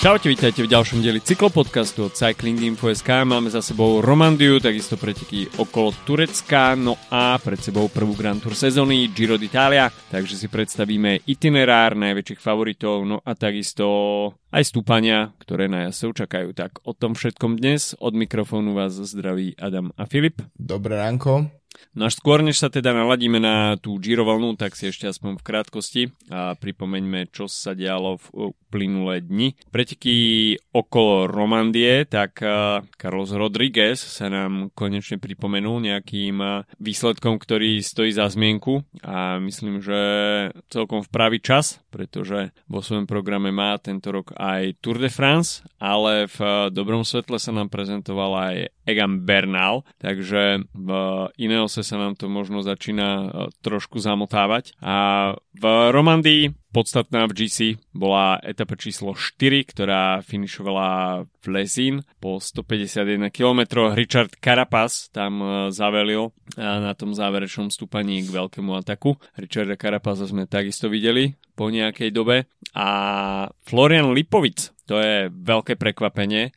Čaute, vítajte v ďalšom dieli cyklopodcastu od Cyclinginfo.sk. Máme za sebou Romandiu, takisto preteky okolo Turecka, no a pred sebou prvú Grand Tour sezóny Giro d'Italia, takže si predstavíme itinerár najväčších favoritov, no a takisto aj stúpania, ktoré na jazdcov čakajú. Tak o tom všetkom dnes. Od mikrofónu vás zdraví Adam a Filip. Dobré ránko. No až skôr, než sa teda naladíme na tú Giro vlnu, tak si ešte aspoň v krátkosti a pripomeňme, čo sa dialo v uplynulé dni. Preteky okolo Romandie, tak Carlos Rodriguez sa nám konečne pripomenul nejakým výsledkom, ktorý stojí za zmienku a myslím, že celkom v pravý čas, pretože vo svojom programe má tento rok aj Tour de France, ale v dobrom svetle sa nám prezentoval aj Egan Bernal, takže v Ineose sa nám to možno začína trošku zamotávať. A v Romandii podstatná v GC bola etapa číslo 4, ktorá finišovala v Lezín po 151 km. Richard Carapaz tam zavelil na tom záverečnom stúpaní k veľkému ataku. Richarda Carapaza sme takisto videli po nejakej dobe. A Florian Lipovic, to je veľké prekvapenie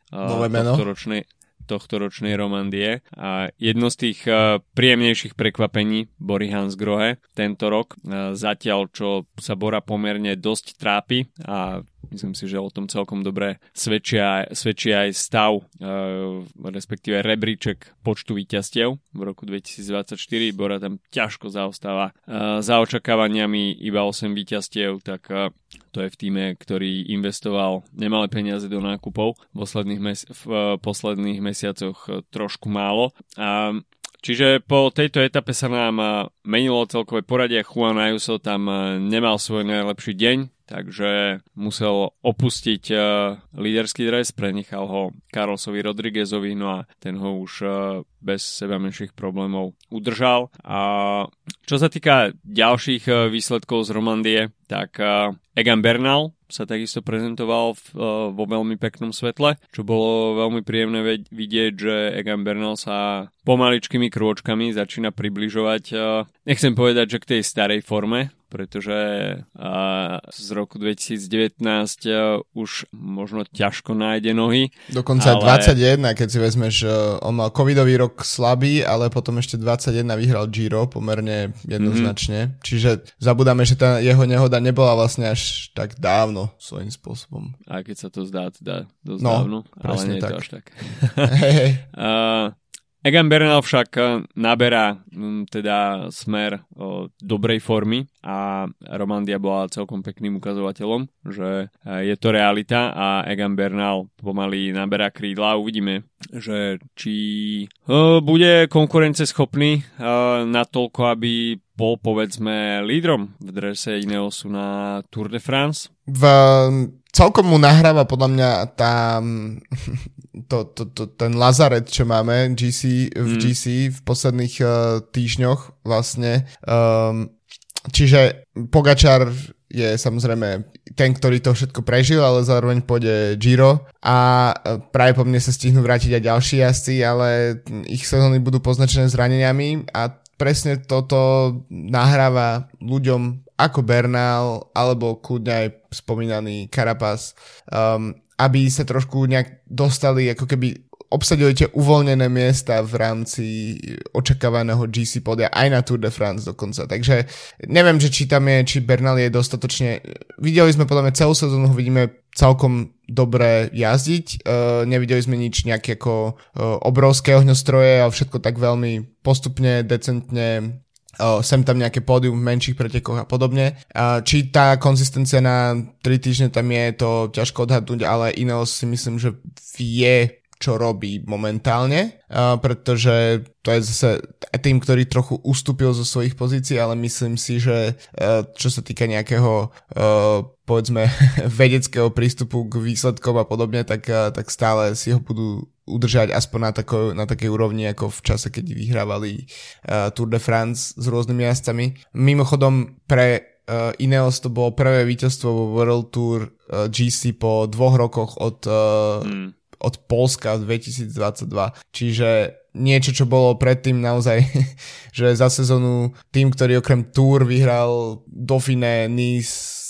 tohtoročnej Romandie. A jedno z tých príjemnejších prekvapení Bory Hansgrohe tento rok, zatiaľ čo sa Bora pomerne dosť trápi a myslím si, že o tom celkom dobre svedčí aj stav, respektíve rebríček počtu víťazstiev v roku 2024. Bora tam ťažko zaostáva za očakávaniami, iba 8 víťazstiev, tak to je v tíme, ktorý investoval nemalé peniaze do nákupov v posledných mesiacoch trošku málo. Čiže po tejto etape sa nám menilo celkové poradie. Juan Ayuso tam nemal svoj najlepší deň, takže musel opustiť líderský dres, prenechal ho Carlosovi Rodriguezovi, no a ten ho už bez seba menších problémov udržal. A čo sa týka ďalších výsledkov z Romandie, tak Egan Bernal sa takisto prezentoval vo veľmi peknom svetle, čo bolo veľmi príjemné vidieť, že Egan Bernal sa pomaličkými krôčkami začína približovať, nechcem povedať, že k tej starej forme, pretože z roku 2019 už možno ťažko nájde nohy. Dokonca 21, keď si vezmeš, on mal covidový rok slabý, ale potom ešte 21 vyhral Giro pomerne jednoznačne. Čiže zabudáme, že tá jeho nehoda nebola vlastne až tak dávno svojím spôsobom. A keď sa to zdá teda dosť dávno, ale nie je to až tak. Egan Bernal však naberá teda smer dobrej formy a Romandia bola celkom pekným ukazovateľom, že je to realita a Egan Bernal pomaly naberá krídla. Uvidíme, že či bude konkurenceschopný natoľko, aby bol povedzme lídrom v drese Ineosu na Tour de France. Celkom mu nahráva podľa mňa ten lazaret, čo máme v GC v posledných týždňoch vlastne. Čiže Pogačar je samozrejme ten, ktorý to všetko prežil, ale zároveň pôjde Giro a práve po mne sa stihnú vrátiť aj ďalší jazdci, ale ich sezóny budú poznačené zraneniami a presne toto nahráva ľuďom ako Bernal alebo kľudne aj spomínaný Carapaz, aby sa trošku nejak dostali, ako keby obsadili tie uvoľnené miesta v rámci očakávaného GC podia aj na Tour de France dokonca. Takže neviem, že či Bernal je dostatočne... Videli sme podľa mňa celú sezónu, ho vidíme celkom dobre jazdiť. Nevideli sme nič nejaké ako obrovské ohňostroje a všetko tak veľmi postupne, decentne, sem tam nejaké pódium v menších pretekoch a podobne. Či tá konzistencia na 3 týždne tam je, to ťažko odhadnúť, ale Ineos si myslím, že vie, čo robí momentálne, pretože to je zase tým, ktorý trochu ustúpil zo svojich pozícií, ale myslím si, že čo sa týka nejakého povedzme vedeckého prístupu k výsledkom a podobne, tak stále si ho budú udržať aspoň na takej úrovni ako v čase, keď vyhrávali Tour de France s rôznymi jazdcami. Mimochodom pre Ineos to bolo prvé víťazstvo vo World Tour GC po 2 rokoch od Poľska v 2022. Čiže niečo, čo bolo predtým naozaj, že za sezónu tým, ktorý okrem Tour vyhral Dauphiné, Nice,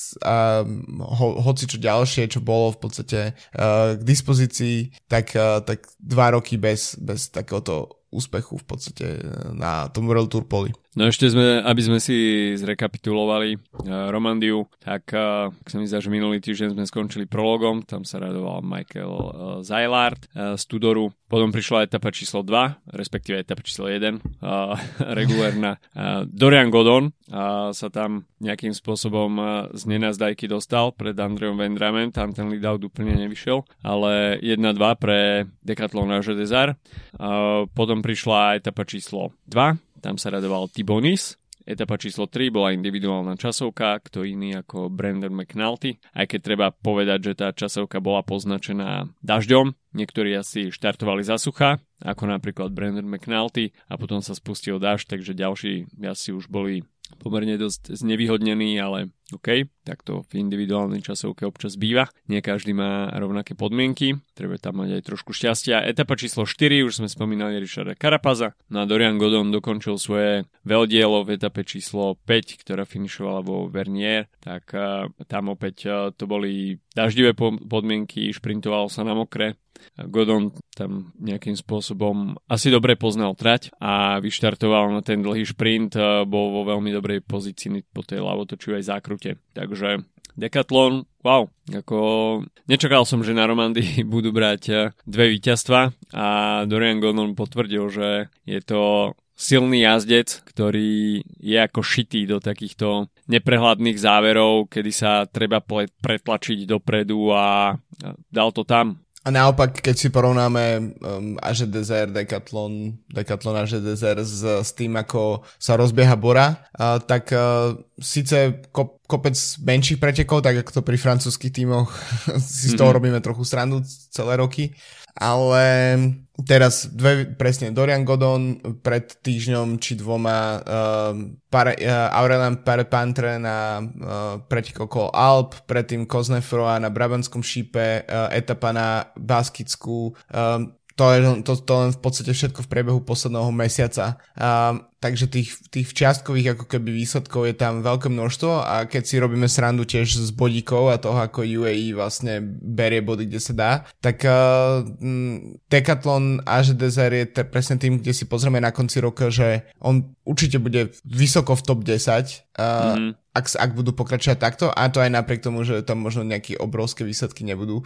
hoci čo ďalšie, čo bolo v podstate k dispozícii, tak 2 roky bez takéhoto úspechu v podstate na tom World Tour poli. No ešte aby sme si zrekapitulovali Romandiu, tak sa mi zdá, že minulý týždeň sme skončili prologom, tam sa radoval Michael Zajlard z Tudoru, potom prišla etapa číslo 2, respektíve etapa číslo 1, regulérna. Dorian Godon sa tam nejakým spôsobom z nenazdajky dostal pred Andreom Vendramem, tam ten lead-out úplne nevyšiel, ale 1-2 pre Decathlon AG Desert. Potom prišla etapa číslo 2, tam sa radoval Tibonis. Etapa číslo 3 bola individuálna časovka, kto iný ako Brandon McNulty, aj keď treba povedať, že tá časovka bola poznačená dažďom. Niektorí asi štartovali za sucha, ako napríklad Brandon McNulty, a potom sa spustil dažď, takže ďalší asi už boli pomerne dosť znevýhodnený, ale OK, tak to v individuálnej časovke občas býva. Nie každý má rovnaké podmienky, treba tam mať aj trošku šťastia. Etapa číslo 4, už sme spomínali Richarda Carapaza, no a Dorian Godon dokončil svoje veľdielo v etape číslo 5, ktorá finišovala vo Vernier, tak tam opäť to boli daždivé podmienky, šprintovalo sa na mokre. Godon tam nejakým spôsobom asi dobre poznal trať a vyštartoval na ten dlhý šprint, bol vo veľmi dobrej pozícii po tej ľavotočivej zákrute. Takže Decathlon, wow, ako nečakal som, že na Romandii budú brať 2 víťazstva a Dorian Godon potvrdil, že je to silný jazdec, ktorý je ako šitý do takýchto neprehľadných záverov, kedy sa treba pretlačiť dopredu a dal to tam. A naopak, keď si porovnáme AG Desert, Decathlon AG Desert s tým, ako sa rozbieha Bora, tak síce kopec menších pretekov, tak ako to pri francúzskych tímoch si z toho robíme trochu srandu celé roky, ale teraz presne Dorian Godon pred týždňom či 2 Aurélien Paré-Pantre na pretek okolo Alp, predtým Cosnefroid na Brabantskom šípe, etapa na Baskicku, to len v podstate všetko v priebehu posledného mesiaca. Takže tých čiastkových ako keby výsledkov je tam veľké množstvo a keď si robíme srandu tiež z bodíkov a toho, ako UAE vlastne berie body, kde sa dá, tak Decathlon AG Desert je presne tým, kde si pozrieme na konci roka, že on určite bude vysoko v top 10, ak budú pokračovať takto, a to aj napriek tomu, že tam možno nejaké obrovské výsledky nebudú.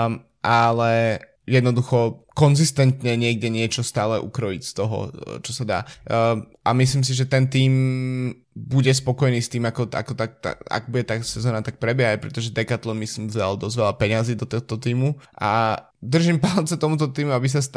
Ale jednoducho konzistentne niekde niečo stále ukrojiť z toho, čo sa dá. A myslím si, že ten tým bude spokojný s tým, ak bude tá sezóna tak prebiehať, pretože Decathlon myslím vzal dosť veľa peňazí do tohto týmu a držím palce tomuto týmu,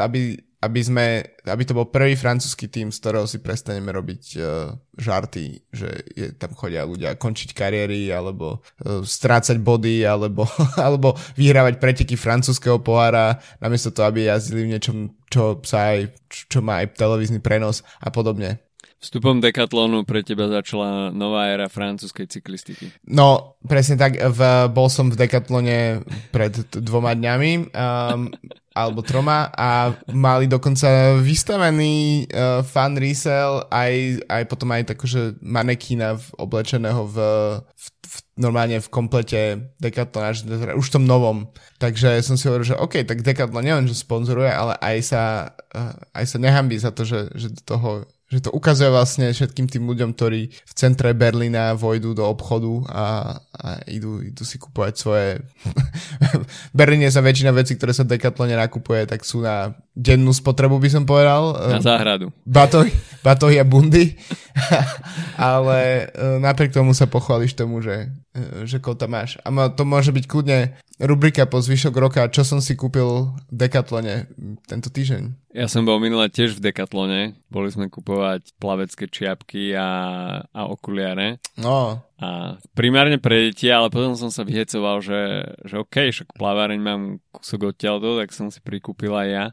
aby to bol prvý francúzsky tým, z ktorého si prestaneme robiť žarty, že tam chodia ľudia končiť kariéry alebo strácať body alebo vyhrávať preteky francúzskeho pohára namiesto toho, aby jazdili v niečom, čo má aj televízny prenos a podobne. Vstupom Decathlonu pre teba začala nová éra francúzskej cyklistiky. No, presne tak. Bol som v Decathlone pred 2 dňami alebo 3 a mali dokonca vystavený fan resale aj potom aj takože manekína oblečeného v normálne v komplete Decathlon už v tom novom. Takže som si hovoril, že OK, tak Decathlon nielen, že sponzoruje, ale aj sa nehambí za to, že to ukazuje vlastne všetkým tým ľuďom, ktorí v centre Berlína vojdu do obchodu a idú si kupovať svoje... V Berlíne sa väčšina vecí, ktoré sa v Decathlone nakupuje, tak sú na dennú spotrebu, by som povedal. Na záhradu. Batohy a bundy. Ale napriek tomu sa pochváliš tomu, že koľko tam máš. A to môže byť kľudne rubrika po zvyšok roka, čo som si kúpil v Decathlone tento týždeň. Ja som bol minulé tiež v Decathlone. Boli sme kupovať plavecké čiapky a okuliare. No. A primárne pre deti, ale potom som sa vyhecoval, že OK, však plaváreň mám kúsok odtiaľto, tak som si prikúpil aj ja.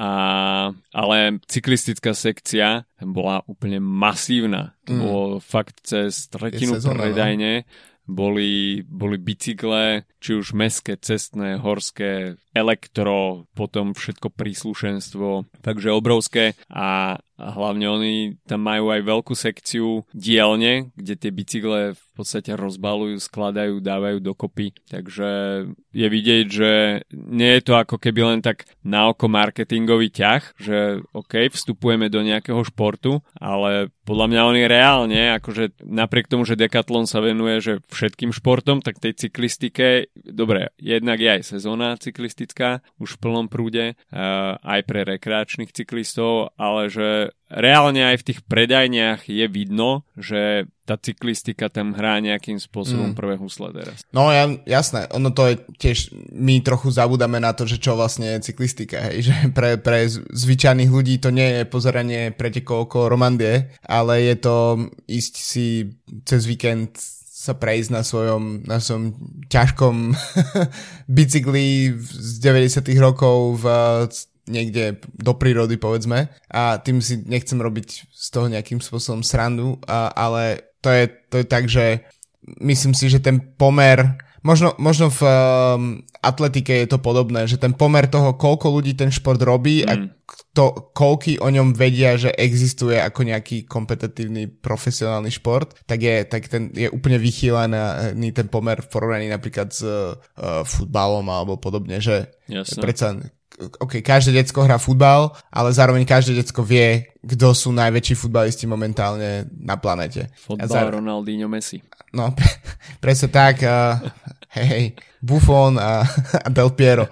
Ale cyklistická sekcia bola úplne masívna. To bolo fakt cez tretinu predajne. Boli bicykle, či už mestské, cestné, horské, elektro, potom všetko príslušenstvo, takže obrovské a a hlavne oni tam majú aj veľkú sekciu dielne, kde tie bicykle v podstate rozbalujú, skladajú, dávajú dokopy. Takže je vidieť, že nie je to ako keby len tak na oko marketingový ťah, že OK, vstupujeme do nejakého športu, ale podľa mňa oni reálne, akože napriek tomu, že Decathlon sa venuje že všetkým športom, tak tej cyklistike, dobre, jednak je aj sezóna cyklistická, už v plnom prúde, aj pre rekreačných cyklistov, ale že reálne aj v tých predajniach je vidno, že tá cyklistika tam hrá nejakým spôsobom prvé husle teraz. No jasné, ono to je tiež, my trochu zabudáme na to, že čo vlastne je cyklistika, hej, že pre zvyčajných ľudí to nie je pozeranie pretekov okolo Romandie, ale je to ísť si cez víkend sa prejsť na svojom ťažkom bicykli z 90. rokov niekde do prírody, povedzme, a tým si nechcem robiť z toho nejakým spôsobom srandu, ale to je tak, že myslím si, že ten pomer, možno v atletike je to podobné, že ten pomer toho, koľko ľudí ten šport robí a koľky o ňom vedia, že existuje ako nejaký kompetitívny profesionálny šport, tak ten je úplne vychýlený ten pomer v porovnaní napríklad s futbalom alebo podobne, že predsa OK, každé decko hrá futbal, ale zároveň každé decko vie, kto sú najväčší futbalisti momentálne na planete. Futbal, Ronaldinho, Messi. No, presne tak. Hej, Buffon a Del Piero.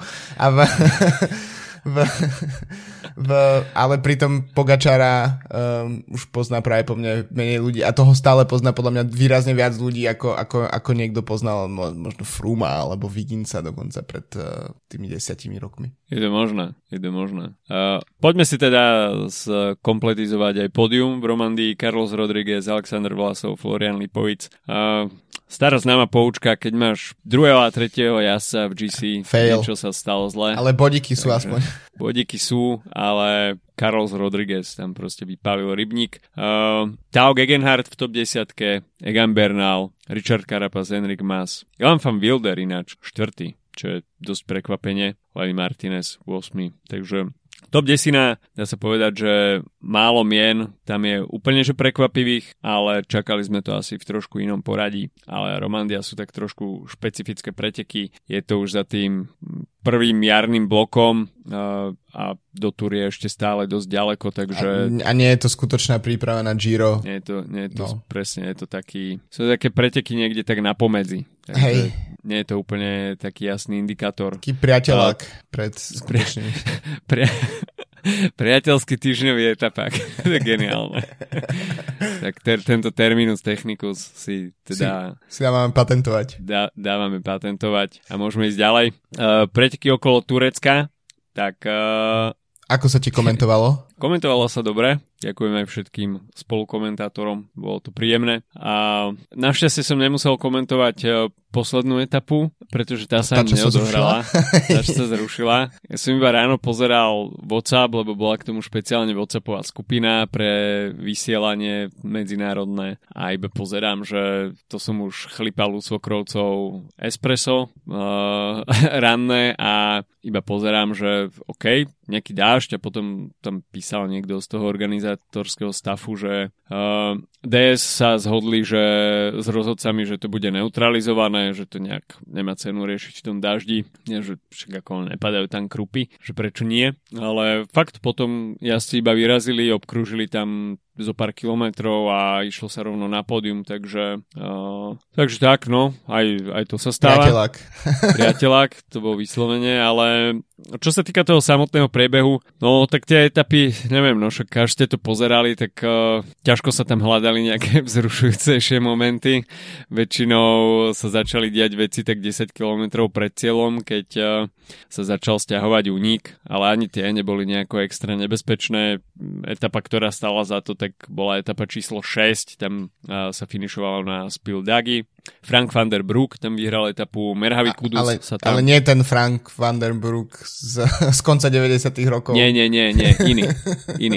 Ale pritom Pogačara už pozná práve po mne menej ľudí a toho stále pozná podľa mňa výrazne viac ľudí, ako niekto poznal možno Frooma alebo Wigginsa dokonca pred tými 10 rokmi. Je to možné. Poďme si teda skompletizovať aj pódium v Romandii. Carlos Rodriguez, Alexander Vlasov, Florian Lipovic. Stará známa poučka, keď máš druhého a tretieho jazdca v GC, niečo sa stalo zle. Ale bodíky sú aspoň. Bodíky sú, ale Carlos Rodriguez tam proste vypálil rybník. Tao Gegenhardt v top 10, Egan Bernal, Richard Carapaz, Enric Mas, Ilan van Wilder ináč, 4., čo je dosť prekvapenie, Lenny Martinez 8. Takže top 10, dá sa povedať, že málo mien, tam je úplne že prekvapivých, ale čakali sme to asi v trošku inom poradí, ale Romandia sú tak trošku špecifické preteky, je to už za tým prvým jarným blokom a do Tour je ešte stále dosť ďaleko, takže... A nie je to skutočná príprava na Giro. Nie je to presne, je to taký... Sú také preteky niekde tak na pomedzi. Hej. Nie je to úplne taký jasný indikátor. Taký priateľák pred skutočným. Priateľský týždňový etapák. To je geniálne. Tak tento terminus technicus si teda... Si dávame patentovať. Dávame patentovať a môžeme ísť ďalej. Preteky okolo Turecka, tak... Ako sa ti komentovalo? Komentovalo sa dobre. Ďakujem aj všetkým spolukomentátorom. Bolo to príjemné. A našťastie som nemusel komentovať poslednú etapu, pretože tá sa neodohrala. Tá sa zrušila. Ja som iba ráno pozeral WhatsApp, lebo bola k tomu špeciálne WhatsAppová skupina pre vysielanie medzinárodné a iba pozerám, že to som už chlipal u svokrovcov espresso ranné a iba pozerám, že OK, nejaký dážď a potom tam písal niekto z toho organizátorského stafu, že DS sa zhodli, že s rozhodcami, že to bude neutralizované, že to nejak nemá cenu riešiť v tom daždi, že však ako nepadajú tam krupy, že prečo nie, ale fakt potom jazdci iba vyrazili, obkrúžili tam zo pár kilometrov a išlo sa rovno na pódium, takže tak, no, aj to sa stáva. Priateľák, to bolo vyslovene, ale čo sa týka toho samotného priebehu, no tak tie etapy, neviem, no však až ste to pozerali, tak ťažko sa tam hľadali nejaké vzrušujúcejšie momenty. Väčšinou sa začali diať veci tak 10 kilometrov pred cieľom, keď sa začal sťahovať únik, ale ani tie neboli nejako extra nebezpečné. Etapa, ktorá stála za to, tak bola etapa číslo 6, tam sa finišovalo na Spildagi. Frank van der Broek tam vyhral etapu, Merhavi Kudus sa tam... Ale nie ten Frank van der Broek z konca 90. rokov. Nie, iný.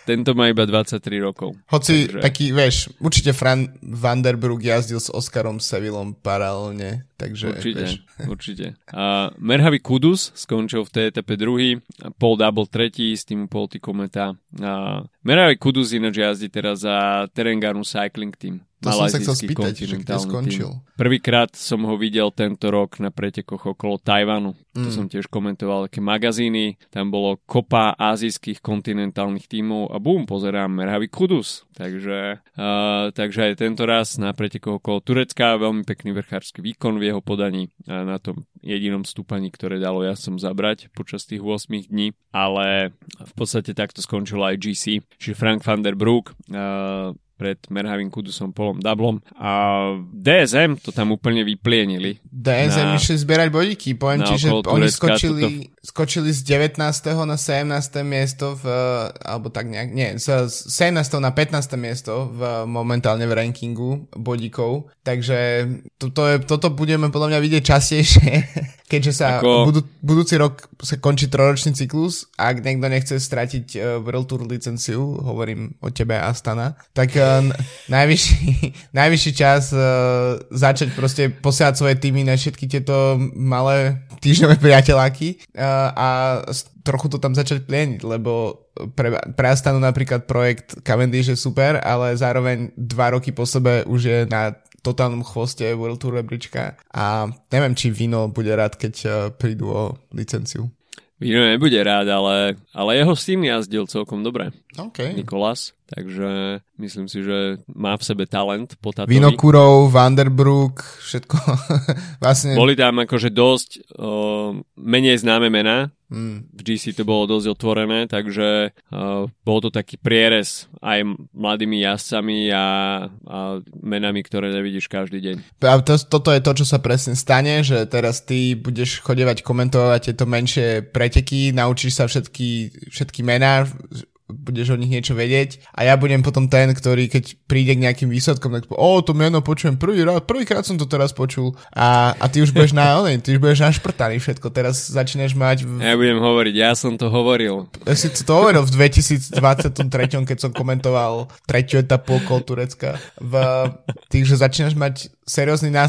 tento má iba 23 rokov. Hoci taký, vieš, určite Fran van der Broek jazdil s Oskarom Sevillom paralelne, takže určite. Merhavi Kudus skončil v tej etape druhý, Paul Double tretí, s tým Paul Kometa. Merhavi Kudus ináč jazdí teraz za Terengganu Cycling Team. To som sa chcel spýtať, že kde skončil. Prvýkrát som ho videl tento rok na pretekoch okolo Tajvanu. To som tiež komentoval, také magazíny. Tam bolo kopa ázijských kontinentálnych tímov a bum, pozerám Merhavi Kudus. Takže aj tento raz na pretekoch okolo Turecka veľmi pekný vrchársky výkon v jeho podaní na tom jedinom stúpaní, ktoré dalo jazdcom zabrať počas tých 8 dní. Ale v podstate takto skončilo aj GC. Čiže Frank van der Broek pred Merhavim Kudusom, Paulom Doublom a DSM to tam úplne vyplienili. DSM išli zbierať bodíky, poviem ti, že oni skočili z 19. na 17. miesto alebo tak nejak, nie, z 17. na 15. miesto momentálne v rankingu bodíkov, takže toto budeme podľa mňa vidieť častejšie, keďže sa budúci rok sa končí 3-ročný cyklus a ak niekto nechce stratiť World Tour licenciu, hovorím o tebe Astana, tak najvyšší čas začať proste posielať svoje týmy na všetky tieto malé týždňové priateľáky a trochu to tam začať plieniť, lebo pre Astanu napríklad projekt Cavendish je super, ale zároveň 2 roky po sebe už je na totálnom chvoste World Tour rebríčka a neviem, či Vino bude rád, keď prídu o licenciu. Vino nebude rád, ale jeho syn jazdil celkom dobre. Okay. Nikolás. Takže myslím si, že má v sebe talent po Tatovi. Vinokurov, Van der Broek, všetko. Vlastne. Boli tam akože dosť menej známe mená. V GC to bolo dosť otvorené, takže bol to taký prierez aj mladými jazdcami a menami, ktoré nevidíš každý deň. A toto je to, čo sa presne stane, že teraz ty budeš chodevať komentovať tieto menšie preteky, naučíš sa všetky mená, budeš o nich niečo vedieť a ja budem potom ten, ktorý keď príde k nejakým výsledkom, tak to meno počujem prvýkrát som to teraz počul a ty už budeš našprtaný všetko, teraz začneš mať Ja budem hovoriť, ja som to hovoril. Ja si to hovoril v 2023, keď som komentoval 3. etapu okolo Turecka. Takže začínaš mať seriózny